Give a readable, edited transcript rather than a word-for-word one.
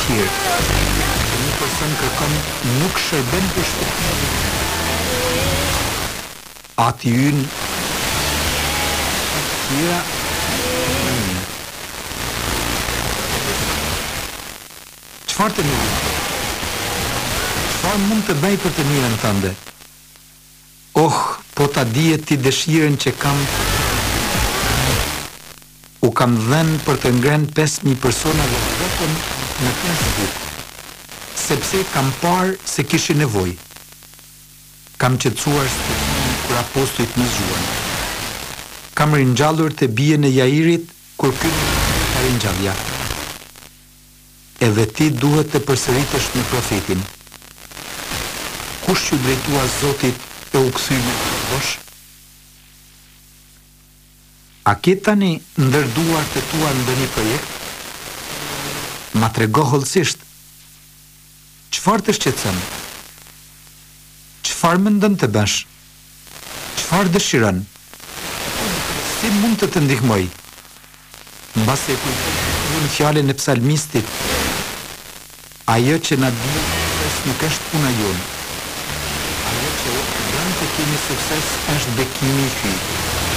tjerë. Një person kërkon nuk shërben për shpëtimin. Ati ynë tjera çfarë të mirë? Çfarë mund të bëj për të mirën tënde? Oh, po ta dije ti dëshirën që kam. U kam dhenë për të ngrenë 5.000 personave vetëm në Facebook, sepse kam parë se kishin nevojë. Kam qetësuar kur apostujt më zgjuan. Kam ringjallur të bien e Jairit kur ky ka ringjallja. Edhe ti duhet të përsëritesh në profetin. Kush që drejtua Zotit e u kthy me bosh? A ke tani ndërduar të tua në një projekt? Ma trego hollësisht. Çfarë të shqetëson? Çfarë mendon të bësh? Çfarë dëshiron? Si mund të ndihmoj? Mbasi e kujtoj në fjalën e psalmistit, ajo që na bën nuk është puna jonë. Ajo që bën të kemi sukses është bekimi i Tij.